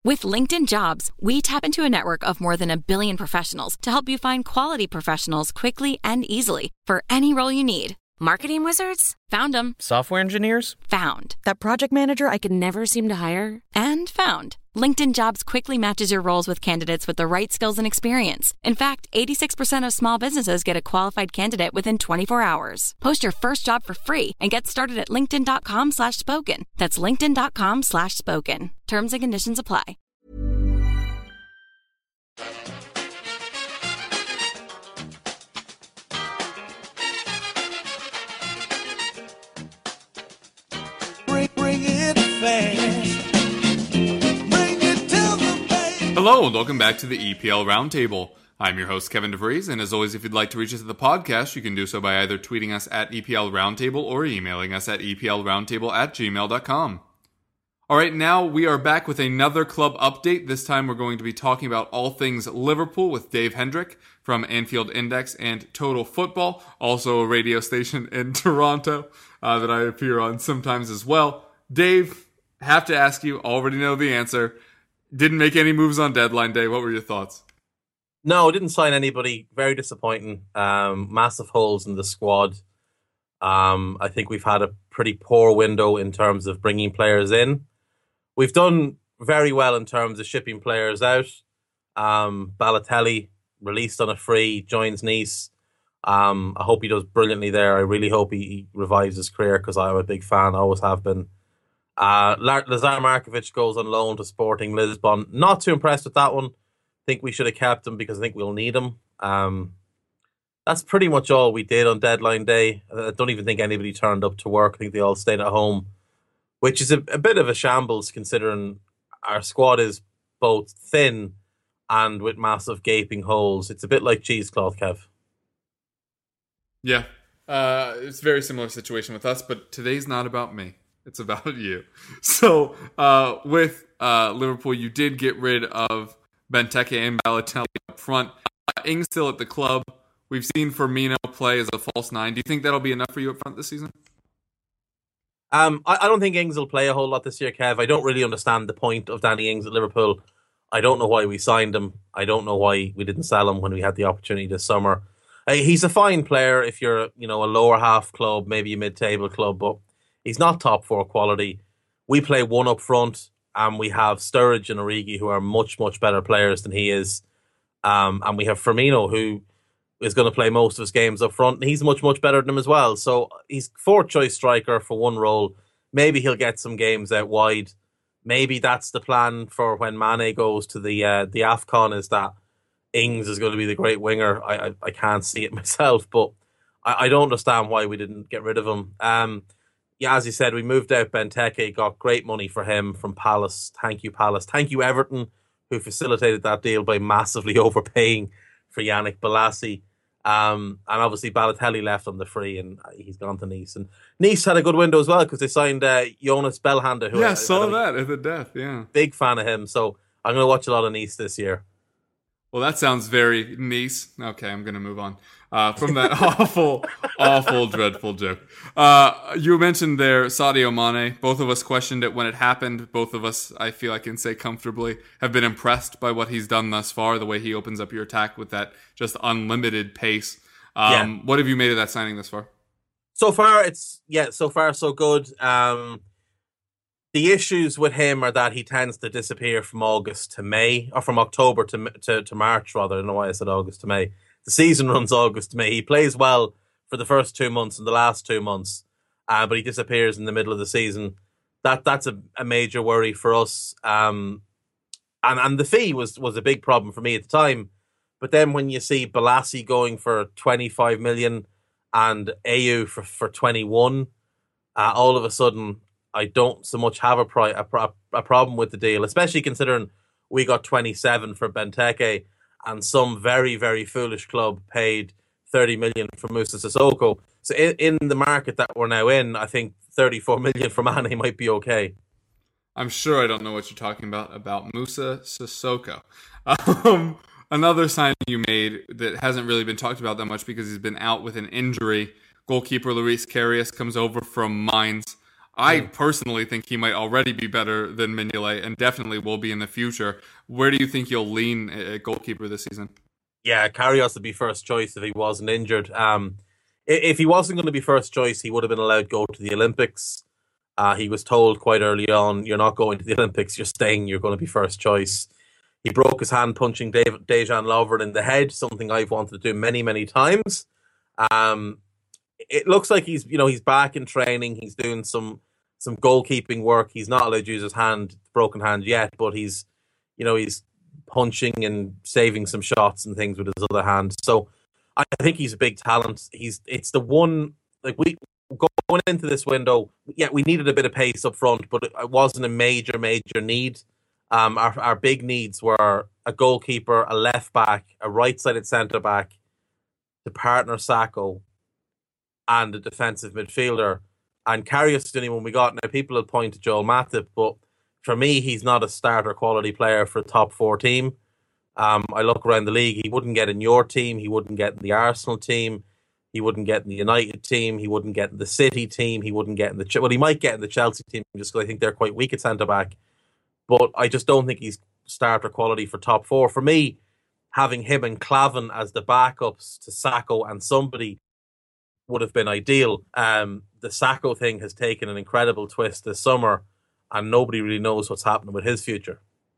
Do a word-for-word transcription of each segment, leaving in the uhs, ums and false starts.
With LinkedIn Jobs, we tap into a network of more than a billion professionals to help you find quality professionals quickly and easily for any role you need. Marketing wizards? Found them. Software engineers? Found. That project manager I could never seem to hire? And found. LinkedIn Jobs quickly matches your roles with candidates with the right skills and experience. In fact, eighty-six percent of small businesses get a qualified candidate within twenty-four hours. Post your first job for free and get started at linkedin.com slash spoken. That's linkedin.com slash spoken. Terms and conditions apply. Bring, bring it fast. Bring it to the base. Hello and welcome back to the E P L Roundtable. I'm your host, Kevin DeVries, and as always, if you'd like to reach us at the podcast, you can do so by either tweeting us at E P L Roundtable or emailing us at eplroundtable at gmail dot com. Alright, now we are back with another club update. This time we're going to be talking about all things Liverpool with Dave Hendrick from Anfield Index and Total Football, also a radio station in Toronto uh, that I appear on sometimes as well. Dave, have to ask you, already know the answer. Didn't make any moves on deadline day. What were your thoughts? No, didn't sign anybody. Very disappointing. Um, massive holes in the squad. Um, I think we've had a pretty poor window in terms of bringing players in. We've done very well in terms of shipping players out. Um, Balotelli, released on a free, joins Nice. Um, I hope he does brilliantly there. I really hope he, he revives his career because I'm a big fan, always have been. Uh, Lazar Markovic goes on loan to Sporting Lisbon. Not too impressed with that one. Think we should have kept him because I think we'll need him. Um, that's pretty much all we did on deadline day. I don't even think anybody turned up to work. I think they all stayed at home, which is a, a bit of a shambles considering our squad is both thin and with massive gaping holes. It's a bit like cheesecloth, Kev. Yeah, uh, it's a very similar situation with us, but today's not about me. It's about you. So uh, with uh, Liverpool, you did get rid of Benteke and Balotelli up front. Uh, Ings still at the club. We've seen Firmino play as a false nine. Do you think that'll be enough for you up front this season? Um, I, I don't think Ings will play a whole lot this year, Kev. I don't really understand the point of Danny Ings at Liverpool. I don't know why we signed him. I don't know why we didn't sell him when we had the opportunity this summer. Uh, he's a fine player if you're, you know, a lower half club, maybe a mid-table club, but he's not top four quality. We play one up front, and we have Sturridge and Origi, who are much, much better players than he is. Um, and we have Firmino, who is going to play most of his games up front, and he's much, much better than him as well. So he's fourth choice striker for one role. Maybe he'll get some games out wide. Maybe that's the plan for when Mane goes to the uh, the AFCON, is that Ings is going to be the great winger. I I, I can't see it myself, but I, I don't understand why we didn't get rid of him. Um, yeah, as you said, we moved out Benteke, got great money for him from Palace. Thank you, Palace. Thank you, Everton, who facilitated that deal by massively overpaying for Yannick Bolasie. Um, and obviously Balotelli left on the free and he's gone to Nice. And Nice had a good window as well because they signed uh, Jonas Belhanda. Who yeah, I saw I that at the death, yeah. Big fan of him. So I'm going to watch a lot of Nice this year. Well, that sounds very Nice. Okay, I'm going to move on uh, from that awful, awful, dreadful joke. Uh, you mentioned there Sadio Mane. Both of us questioned it when it happened. Both of us, I feel I can say comfortably, have been impressed by what he's done thus far, the way he opens up your attack with that just unlimited pace. Um, yeah. What have you made of that signing thus far? So far, it's, yeah, so far so good. Um, the issues with him are that he tends to disappear from August to May, or from October to to, to March, rather. I don't know why I said August to May. The season runs August to May. He plays well for the first two months and the last two months, uh, but he disappears in the middle of the season. That That's a, a major worry for us. Um, and, and the fee was, was a big problem for me at the time. But then when you see Bolasie going for twenty-five million and Ayew for, for twenty-one, uh, all of a sudden I don't so much have a, pri- a, pro- a problem with the deal, especially considering we got twenty-seven for Benteke and some very, very foolish club paid thirty million for Moussa Sissoko. So in, in the market that we're now in, I think thirty-four million for Mane might be okay. I'm sure I don't know what you're talking about, about Moussa Sissoko. Um, another signing you made that hasn't really been talked about that much because he's been out with an injury. Goalkeeper Luis Karius comes over from Mainz. I Yeah. personally think he might already be better than Mignolet and definitely will be in the future. Where do you think you'll lean at goalkeeper this season? Yeah, Karius would be first choice if he wasn't injured. Um, i- if he wasn't going to be first choice, he would have been allowed to go to the Olympics. Uh, he was told quite early on, you're not going to the Olympics, you're staying, you're going to be first choice. He broke his hand punching Dave, Dejan Lovren in the head, something I've wanted to do many, many times. Um, it looks like he's, you know, he's back in training. He's doing some some goalkeeping work. He's not allowed to use his hand, broken hand yet, but he's, you know, he's punching and saving some shots and things with his other hand. So I think he's a big talent. He's it's the one, like, we going into this window, yeah, we needed a bit of pace up front, but it wasn't a major, major need. Um, our our big needs were a goalkeeper, a left back, a right-sided centre back, to partner Sacco, and a defensive midfielder. And Karius is the only one we got. Now, people will point to Joel Matip, but for me, he's not a starter quality player for a top four team. Um, I look around the league, he wouldn't get in your team, he wouldn't get in the Arsenal team, he wouldn't get in the United team, he wouldn't get in the City team, he wouldn't get in the... Well, he might get in the Chelsea team, just because I think they're quite weak at centre-back. But I just don't think he's starter quality for top four. For me, having him and Clavin as the backups to Sacco and somebody would have been ideal. Um, the Sacco thing has taken an incredible twist this summer, and nobody really knows what's happening with his future.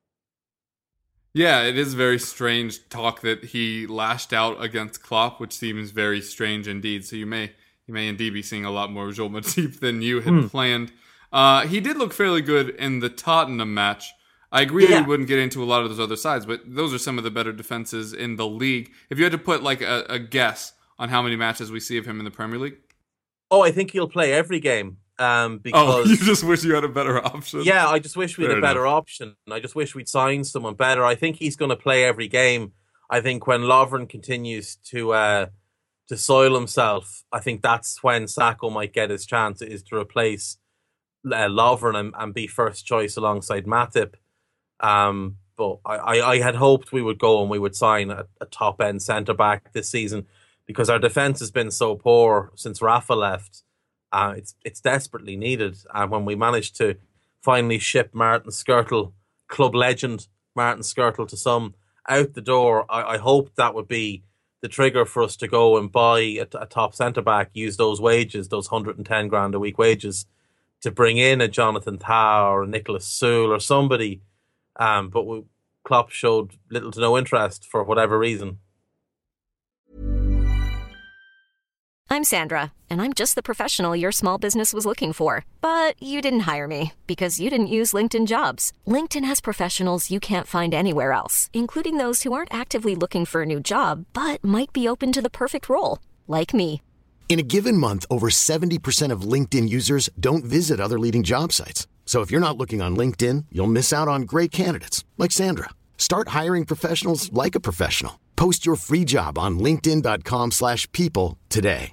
Yeah, it is very strange talk that he lashed out against Klopp, which seems very strange indeed. So you may you may indeed be seeing a lot more Joel Matip than you had Hmm. planned. Uh, he did look fairly good in the Tottenham match. I agree Yeah. we wouldn't get into a lot of those other sides, but those are some of the better defenses in the league. If you had to put like a, a guess on how many matches we see of him in the Premier League? Oh, I think he'll play every game. Um, Oh, because you just wish you had a better option? yeah, I just wish we had Fair a better enough. option. I just wish we'd signed someone better. I think he's going to play every game. I think when Lovren continues to uh, to soil himself, I think that's when Sacco might get his chance, is to replace uh, Lovren and, and be first choice alongside Matip. Um, but I, I, I had hoped we would go and we would sign a, a top end centre back this season, because our defence has been so poor since Rafa left. Uh, it's it's desperately needed. And when we managed to finally ship Martin Skirtle, club legend Martin Skirtle, to some out the door, I, I hoped that would be the trigger for us to go and buy a, a top centre back, use those wages, those one hundred ten grand a week wages, to bring in a Jonathan Tah or a Nicholas Sewell or somebody. Um, but we, Klopp showed little to no interest for whatever reason. I'm Sandra, and I'm just the professional your small business was looking for. But you didn't hire me because you didn't use LinkedIn Jobs. LinkedIn has professionals you can't find anywhere else, including those who aren't actively looking for a new job, but might be open to the perfect role, like me. In a given month, over seventy percent of LinkedIn users don't visit other leading job sites. So if you're not looking on LinkedIn, you'll miss out on great candidates like Sandra. Start hiring professionals like a professional. Post your free job on linkedin dot com slash people today.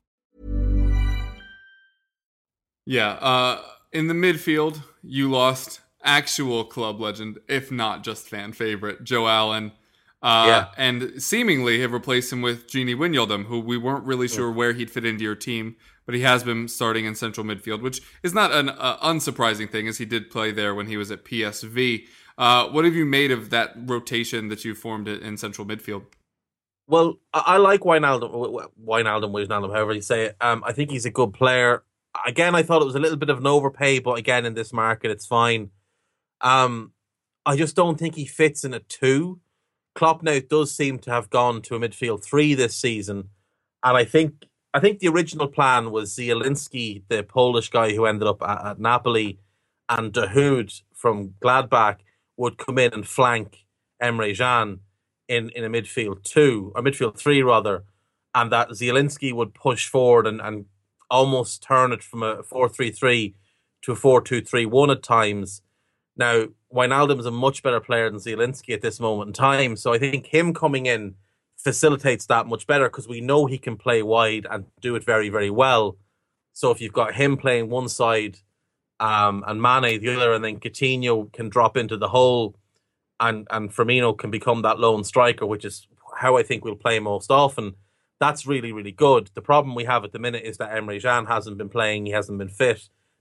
Yeah, uh, in the midfield, you lost actual club legend, if not just fan favorite, Joe Allen. Uh, Yeah. And seemingly have replaced him with Gini Wijnaldum, who we weren't really sure where he'd fit into your team, but he has been starting in central midfield, which is not an uh, unsurprising thing, as he did play there when he was at P S V. Uh, what have you made of that rotation that you formed in central midfield? Well, I, I like Wijnaldum, Wijnaldum, Wijnaldum, however you say it. Um, I think he's a good player. Again, I thought it was a little bit of an overpay, but again, in this market, it's fine. Um, I just don't think he fits in a two. Klopp now does seem to have gone to a midfield three this season, and I think I think the original plan was Zielinski, the Polish guy who ended up at, at Napoli, and Dahoud from Gladbach would come in and flank Emre Can in, in a midfield two, or midfield three rather, and that Zielinski would push forward and, and almost turn it from a four three three to a four two three one at times. Now, Wijnaldum is a much better player than Zielinski at this moment in time, so I think him coming in facilitates that much better, because we know he can play wide and do it very, very well. So if you've got him playing one side um, and Mane the other, and then Coutinho can drop into the hole, and, and Firmino can become that lone striker, which is how I think we'll play most often, that's really, really good. The problem we have at the minute is that Emre Can hasn't been playing, he hasn't been fit.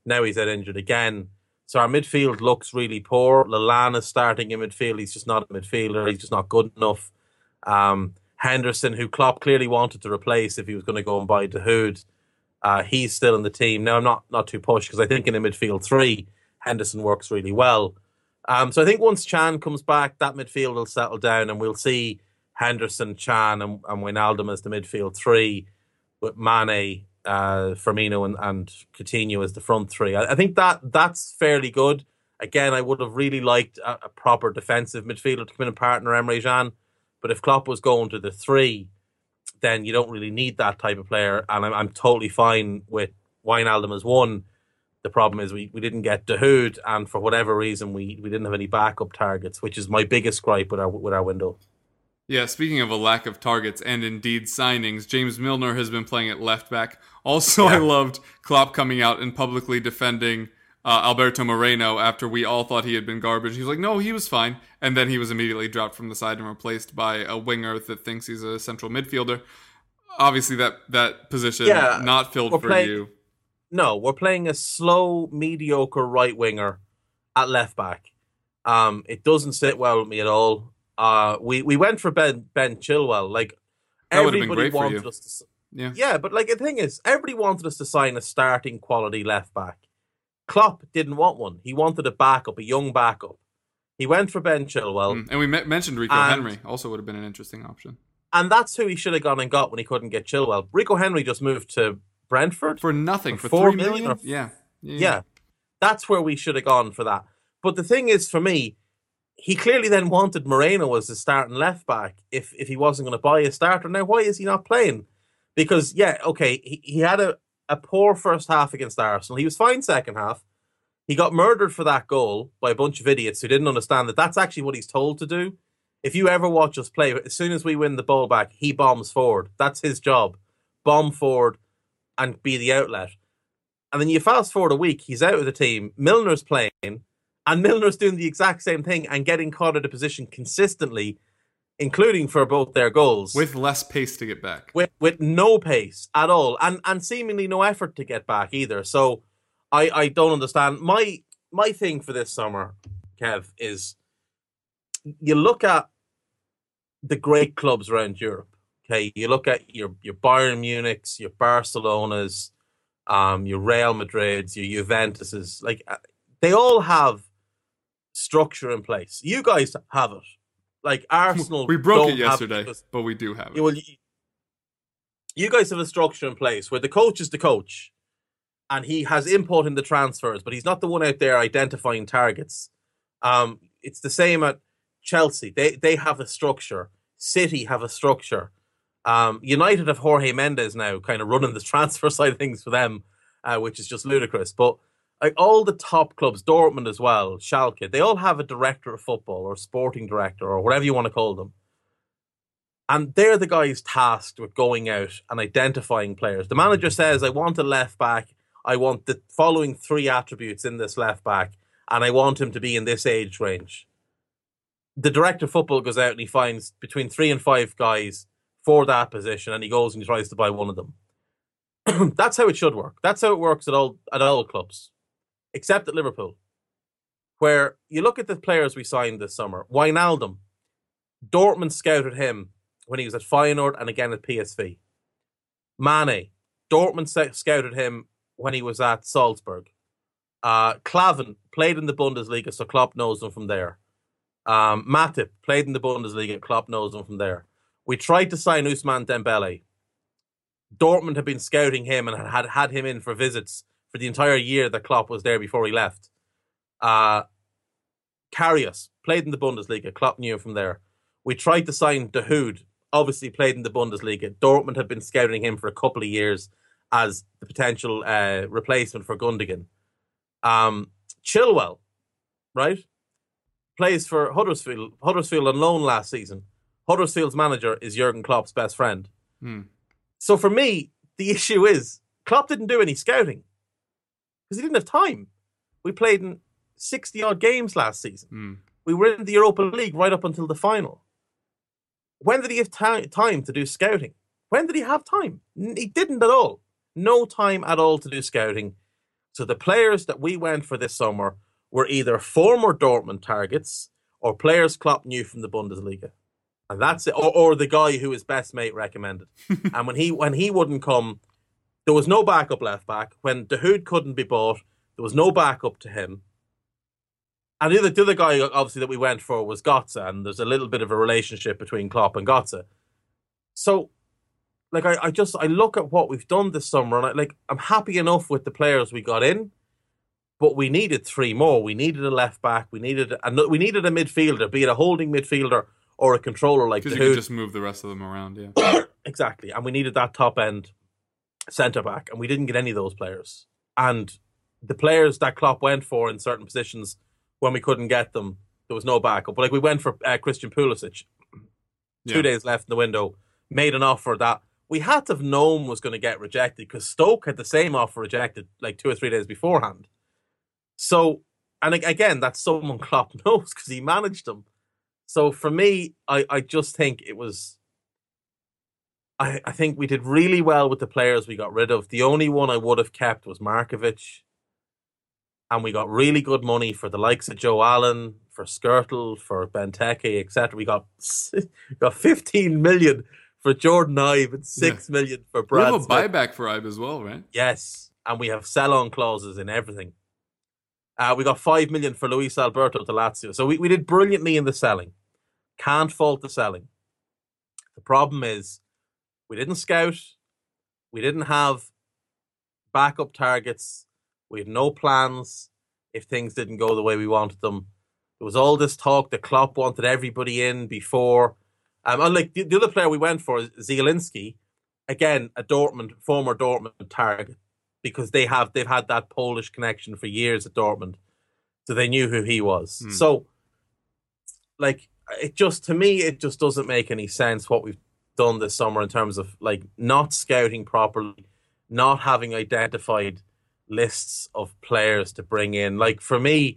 Now he's out injured again. So our midfield looks really poor. Lallana's starting in midfield. He's just not a midfielder. He's just not good enough. Um, Henderson, who Klopp clearly wanted to replace if he was going to go and buy Dahoud, uh, he's still in the team. Now, I'm not, not too pushed because I think in a midfield three, Henderson works really well. Um, so I think once Chan comes back, that midfield will settle down and we'll see Henderson, Chan and, and Wijnaldum as the midfield three with Mane, uh, Firmino and, and Coutinho as the front three. I, I think that that's fairly good. Again, I would have really liked a, a proper defensive midfielder to come in and partner Emre Can. But if Klopp was going to the three, then you don't really need that type of player. And I'm, I'm totally fine with Wijnaldum as one. The problem is we, we didn't get Dahoud, and for whatever reason, we, we didn't have any backup targets, which is my biggest gripe with our with our window. Yeah, speaking of a lack of targets and indeed signings, James Milner has been playing at left back. Also, yeah. I loved Klopp coming out and publicly defending uh, Alberto Moreno after we all thought he had been garbage. He was like, no, he was fine. And then he was immediately dropped from the side and replaced by a winger that thinks he's a central midfielder. Obviously, that, that position yeah, not filled for playing- you. No, we're playing a slow, mediocre right winger at left back. Um, it doesn't sit well with me at all. Uh, we, we went for Ben Ben Chilwell. Like that would have been everybody great for wanted you. us to. Yeah, yeah, but like the thing is, everybody wanted us to sign a starting quality left back. Klopp didn't want one. He wanted a backup, a young backup. He went for Ben Chilwell, mm. and we me- mentioned Rico and, Henry. Also, would have been an interesting option. And that's who he should have gone and got when he couldn't get Chilwell. Rico Henry just moved to Brentford for nothing, for, for four three million. million or, yeah. Yeah, yeah, yeah, that's where we should have gone for that. But the thing is, for me, he clearly then wanted Moreno as the starting left back if if he wasn't going to buy a starter. Now, why is he not playing? Because yeah, okay, he, he had a, a poor first half against Arsenal. He was fine second half. He got murdered for that goal by a bunch of idiots who didn't understand that that's actually what he's told to do. If you ever watch us play, as soon as we win the ball back, he bombs forward. That's his job. Bomb forward and be the outlet. And then you fast forward a week, he's out of the team, Milner's playing, and Milner's doing the exact same thing and getting caught out of position consistently, including for both their goals. With less pace to get back. With with no pace at all, and, and seemingly no effort to get back either. So I, I don't understand. My my thing for this summer, Kev, is you look at the great clubs around Europe. Okay, you look at your your Bayern Munichs, your Barcelonas, um, your Real Madrids, your Juventuses. Like they all have structure in place. You guys have it. Like Arsenal, we broke don't it yesterday, have, but we do have it. You, well, you, you guys have a structure in place where the coach is the coach, and he has input in the transfers, but he's not the one out there identifying targets. Um, it's the same at Chelsea. They they have a structure. City have a structure. Um, United have Jorge Mendes now kind of running the transfer side of things for them, uh, which is just ludicrous. But like all the top clubs, Dortmund as well, Schalke, they all have a director of football or sporting director or whatever you want to call them. And they're the guys tasked with going out and identifying players. The manager says, I want a left back. I want the following three attributes in this left back, and I want him to be in this age range. The director of football goes out and he finds between three and five guys for that position, and he goes and he tries to buy one of them. That's how it should work. That's how it works at all at all clubs, except at Liverpool, where you look at the players we signed this summer. Wijnaldum, Dortmund scouted him when he was at Feyenoord and again at P S V. Mane, Dortmund scouted him when he was at Salzburg. Uh, Klavan played in the Bundesliga, so Klopp knows him from there. Um, Matip played in the Bundesliga, Klopp knows him from there. We tried to sign Ousmane Dembele. Dortmund had been scouting him and had had him in for visits for the entire year that Klopp was there before he left. Uh, Karius played in the Bundesliga. Klopp knew him from there. We tried to sign Dahoud, obviously played in the Bundesliga. Dortmund had been scouting him for a couple of years as the potential uh, replacement for Gundogan. Um, Chilwell, right, plays for Huddersfield, Huddersfield on loan last season. Huddersfield's manager is Jurgen Klopp's best friend. Hmm. So for me, the issue is Klopp didn't do any scouting because he didn't have time. We played in sixty-odd games last season. Hmm. We were in the Europa League right up until the final. When did he have t- time to do scouting? When did he have time? He didn't at all. No time at all to do scouting. So the players that we went for this summer were either former Dortmund targets or players Klopp knew from the Bundesliga. And that's it. Or, or the guy who his best mate recommended. And when he when he wouldn't come, there was no backup left back. When De Hood couldn't be bought, there was no backup to him. And the other, the other guy, obviously, that we went for was Götze. And there's a little bit of a relationship between Klopp and Götze. So, like, I, I just, I look at what we've done this summer, and I, like, I'm happy enough with the players we got in. But we needed three more. We needed a left back. We needed a, we needed a midfielder, be it a holding midfielder or a controller like because the you Hood. could just move the rest of them around. Yeah, exactly. And we needed that top end centre back, and we didn't get any of those players. And the players that Klopp went for in certain positions, when we couldn't get them, there was no backup. But like we went for uh, Christian Pulisic, two yeah. days left in the window, made an offer that we had to have known was going to get rejected because Stoke had the same offer rejected like two or three days beforehand. So, and again, that's someone Klopp knows because he managed them. So for me, I, I just think it was, I, I think we did really well with the players we got rid of. The only one I would have kept was Markovic. And we got really good money for the likes of Joe Allen, for Skirtle, for Benteke, et cetera. We got, we got fifteen million for Jordan Ibe and six yeah. million for Brad We have a Smith. buyback for Ibe as well, right? Yes. And we have sell-on clauses in everything. Uh, we got five million for Luis Alberto to Lazio. So we, we did brilliantly in the selling. Can't fault the selling. The problem is we didn't scout. We didn't have backup targets. We had no plans if things didn't go the way we wanted them. There was all this talk that Klopp wanted everybody in before. Um, unlike the, the other player we went for, Zielinski, again, a Dortmund, former Dortmund target. Because they have they've had that Polish connection for years at Dortmund, so they knew who he was. Mm. So, like, it just to me, it just doesn't make any sense what we've done this summer in terms of like not scouting properly, not having identified lists of players to bring in. Like for me,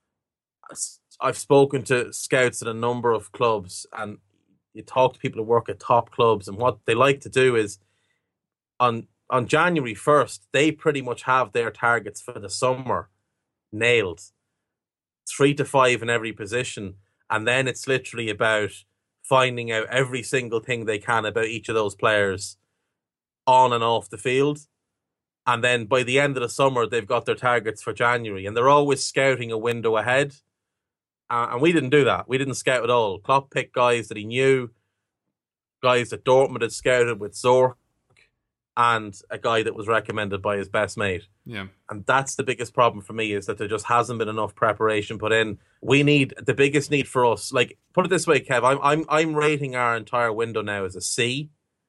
I've spoken to scouts at a number of clubs, and you talk to people who work at top clubs, and what they like to do is on. On January first, they pretty much have their targets for the summer nailed. Three to five in every position. And then it's literally about finding out every single thing they can about each of those players on and off the field. And then by the end of the summer, they've got their targets for January. And they're always scouting a window ahead. Uh, and we didn't do that. We didn't scout at all. Klopp picked guys that he knew, guys that Dortmund had scouted with Zorc, and a guy that was recommended by his best mate. Yeah. And that's the biggest problem for me, is that there just hasn't been enough preparation put in. We need, the biggest need for us, like, put it this way, Kev, I'm I'm I'm rating our entire window now as a C.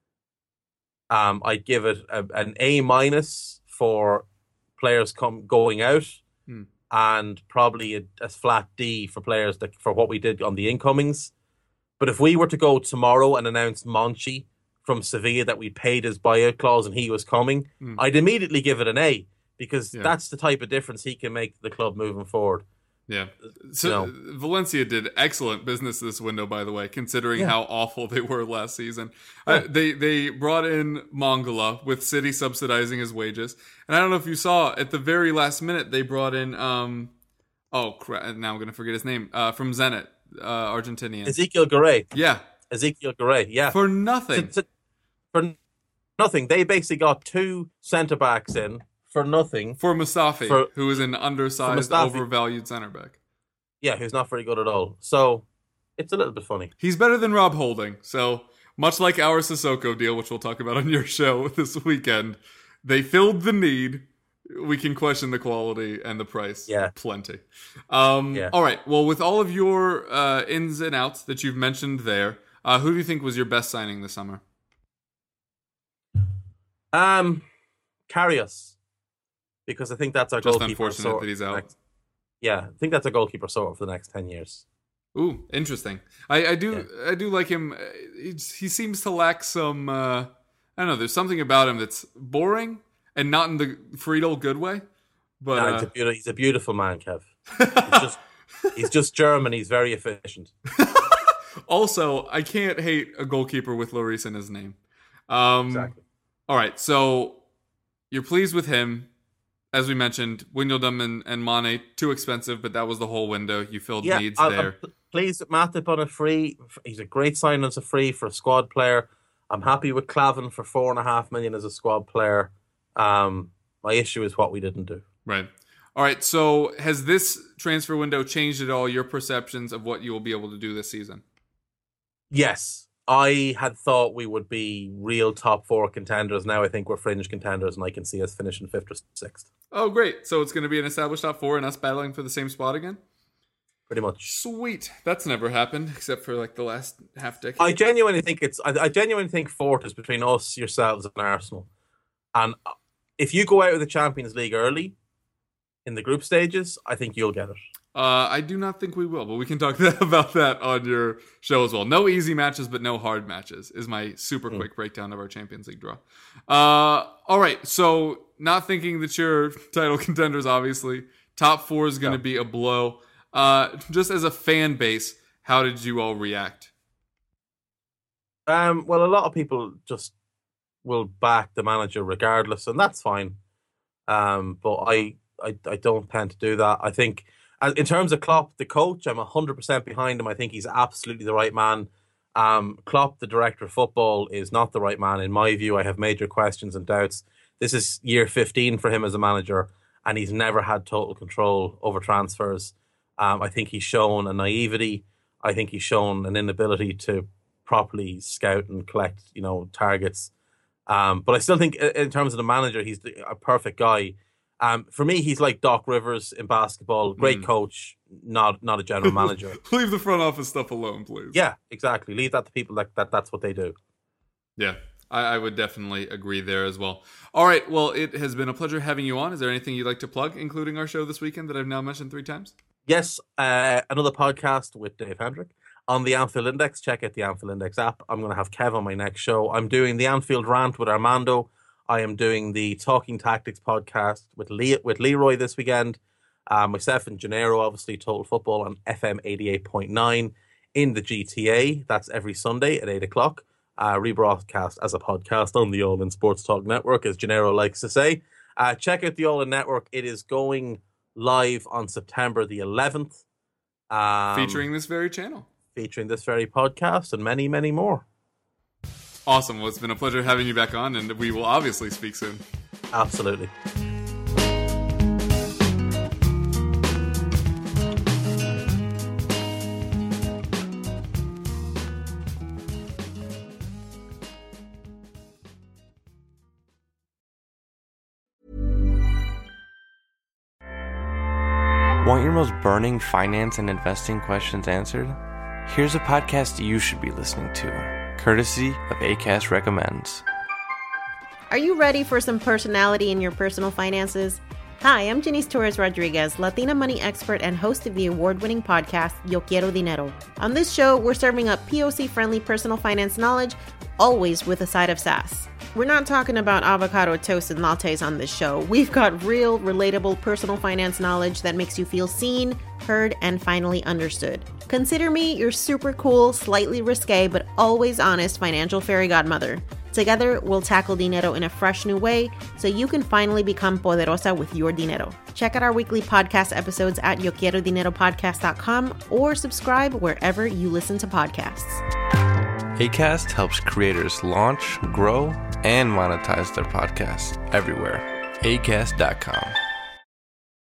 Um, I'd give it a, an A minus for players come going out, hmm. and probably a, a flat D for players that for what we did on the incomings. But if we were to go tomorrow and announce Monchi from Sevilla that we paid his buyout clause and he was coming, mm. I'd immediately give it an A, because yeah. that's the type of difference he can make to the club moving forward. Yeah. So you know. Valencia did excellent business this window, by the way, considering yeah. how awful they were last season. Yeah. Uh, they they brought in Mangala with City subsidizing his wages. And I don't know if you saw, at the very last minute, they brought in, um, oh, crap, now I'm going to forget his name, uh, from Zenit, uh, Argentinian. Ezekiel Garay. Yeah. Ezekiel Garay, yeah. For nothing. To, to, for nothing. They basically got two centre-backs in for nothing. For Mustafi, for, who is an undersized, overvalued centre-back. Yeah, who's not very good at all. So, it's a little bit funny. He's better than Rob Holding. So, much like our Sissoko deal, which we'll talk about on your show this weekend, they filled the need. We can question the quality and the price. Yeah. Plenty. Um, yeah. All right. Well, with all of your uh, ins and outs that you've mentioned there, uh, who do you think was your best signing this summer? Um, Karius, because I think that's our Just goalkeeper. Just unfortunate that he's out. Next, yeah, I think that's a goalkeeper sort for the next ten years. Ooh, interesting. I, I do yeah. I do like him. He, he seems to lack some, uh, I don't know, there's something about him that's boring and not in the Friedel good way. But no, uh, he's, a beautiful, he's a beautiful man, Kev. He's just, he's just German. He's very efficient. Also, I can't hate a goalkeeper with Lloris in his name. Um, exactly. All right, so you're pleased with him. as we mentioned, Wijnaldum and, and Mane, too expensive, but that was the whole window. You filled yeah, needs I, there. I'm pleased that Matip on a free. He's a great sign as a free for a squad player. I'm happy with Clavin for four and a half million as a squad player. Um, my issue is what we didn't do. Right. All right. So has this transfer window changed at all your perceptions of what you will be able to do this season? Yes. I had thought we would be real top four contenders. Now I think we're fringe contenders, and I can see us finishing fifth or sixth. Oh, great. So it's going to be an established top four and us battling for the same spot again? Pretty much. Sweet. That's never happened, except for like the last half decade. I genuinely think it's. I, I genuinely think fourth is between us, yourselves, and Arsenal. And if you go out of the Champions League early in the group stages, I think you'll get it. Uh, I do not think we will, but we can talk that, about that on your show as well. No easy matches, but no hard matches is my super quick mm. breakdown of our Champions League draw. Uh, all right, so not thinking that you're title contenders, obviously. Top four is going to yeah. be a blow. Uh, just as a fan base, how did you all react? Um, well, a lot of people just will back the manager regardless, and that's fine. Um, but I, I, I don't tend to do that. I think... In terms of Klopp, the coach, I'm one hundred percent behind him. I think he's absolutely the right man. Um, Klopp, the director of football, is not the right man. In my view, I have major questions and doubts. This is year fifteen for him as a manager, and he's never had total control over transfers. Um, I think he's shown a naivety. I think he's shown an inability to properly scout and collect, you know, targets. Um, but I still think in terms of the manager, he's a perfect guy. Um, for me, he's like Doc Rivers in basketball. Great mm. coach, not not a general manager. Leave the front office stuff alone, please. Yeah, exactly. Leave that to people like that. That's what they do. Yeah, I, I would definitely agree there as well. All right, well, it has been a pleasure having you on. Is there anything you'd like to plug, including our show this weekend that I've now mentioned three times? Yes, uh, another podcast with Dave Hendrick on the Anfield Index. Check out the Anfield Index app. I'm going to have Kev on my next show. I'm doing the Anfield Rant with Armando. I am doing the Talking Tactics podcast with Le- with Leroy this weekend. Uh, myself and Gennaro, obviously, Total Football on F M eighty-eight point nine in the G T A. That's every Sunday at eight o'clock. Uh, rebroadcast as a podcast on the All In Sports Talk Network, as Gennaro likes to say. Uh, check out the All In Network. It is going live on September the eleventh. Um, featuring this very channel. Featuring this very podcast and many, many more. Awesome. Well, it's been a pleasure having you back on, and we will obviously speak soon. Absolutely. Want your most burning finance and investing questions answered? Here's a podcast you should be listening to. Courtesy of Acast Recommends. Are you ready for some personality in your personal finances? Hi, I'm Janice Torres Rodriguez, Latina money expert and host of the award-winning podcast Yo Quiero Dinero. On this show, we're serving up P O C-friendly personal finance knowledge, always with a side of sass. We're not talking about avocado toast and lattes on this show. We've got real, relatable personal finance knowledge that makes you feel seen, heard, and finally understood. Consider me your super cool, slightly risque, but always honest financial fairy godmother. Together, we'll tackle dinero in a fresh new way so you can finally become poderosa with your dinero. Check out our weekly podcast episodes at yo quiero dinero podcast dot com or subscribe wherever you listen to podcasts. Acast helps creators launch, grow, and monetize their podcasts everywhere. acast dot com.